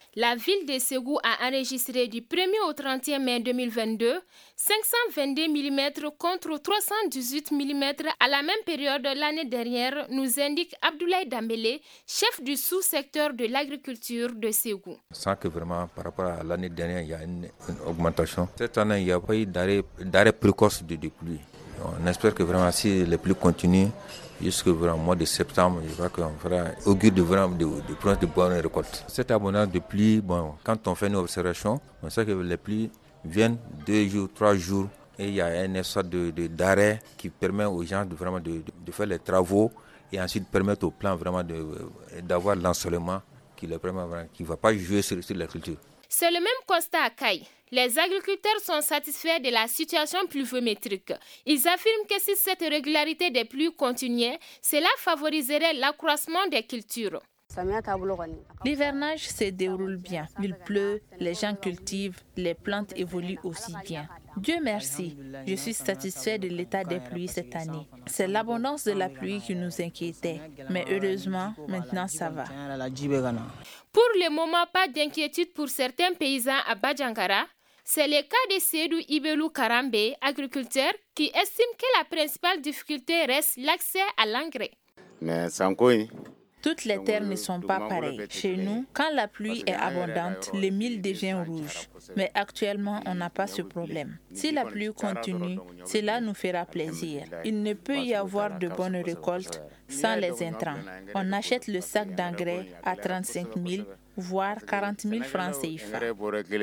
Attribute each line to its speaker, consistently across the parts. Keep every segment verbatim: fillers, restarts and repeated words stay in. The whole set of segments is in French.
Speaker 1: La ville de Ségou a enregistré du premier au trente et un mai deux mille vingt-deux cinq cent vingt-deux millimètres contre trois cent dix-huit millimètres à la même période l'année dernière, nous indique Abdoulaye Dambélé, chef du sous-secteur de l'agriculture de Ségou.
Speaker 2: Sans que vraiment par rapport à l'année dernière, il y a une, une augmentation. Cette année, il n'y a pas eu d'arrêt, d'arrêt précoce de, de pluie. On espère que vraiment si les pluies continuent jusqu'au mois de septembre, je crois qu'on fera augure de vraiment de, de prendre de bonnes récoltes. Cette abondance de pluie, bon, quand on fait une observation, on sait que les pluies viennent deux jours, trois jours, et il y a une sorte de, de, d'arrêt qui permet aux gens de vraiment de, de, de faire les travaux et ensuite permettre au plan vraiment de, d'avoir l'ensoleillement qui leur permet vraiment, qui ne va pas jouer sur, sur la culture.
Speaker 1: C'est le même constat à Caille. Les agriculteurs sont satisfaits de la situation pluviométrique. Ils affirment que si cette régularité des pluies continuait, cela favoriserait l'accroissement des cultures.
Speaker 3: L'hivernage se déroule bien. Il pleut, les gens cultivent, les plantes évoluent aussi bien. Dieu merci, je suis satisfait de l'état des pluies cette année. C'est l'abondance de la pluie qui nous inquiétait, mais heureusement, maintenant ça va.
Speaker 1: Pour le moment, pas d'inquiétude pour certains paysans à Badjangara. C'est le cas de Seydou Ibelou Karambe, agriculteur, qui estime que la principale difficulté reste l'accès à l'engrais.
Speaker 3: Toutes les terres ne sont pas pareilles. Chez nous, quand la pluie est abondante, le mil devient rouge. Mais actuellement, on n'a pas ce problème. Si la pluie continue, cela nous fera plaisir. Il ne peut y avoir de bonnes récoltes sans les intrants. On achète le sac d'engrais à trente-cinq mille, voire quarante mille francs C F A.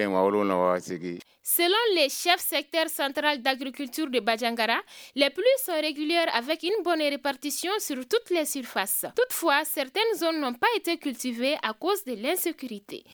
Speaker 1: Selon les chefs secteur central d'agriculture de Badjangara, les pluies sont régulières avec une bonne répartition sur toutes les surfaces. Toutefois, certaines zones n'ont pas été cultivées à cause de l'insécurité.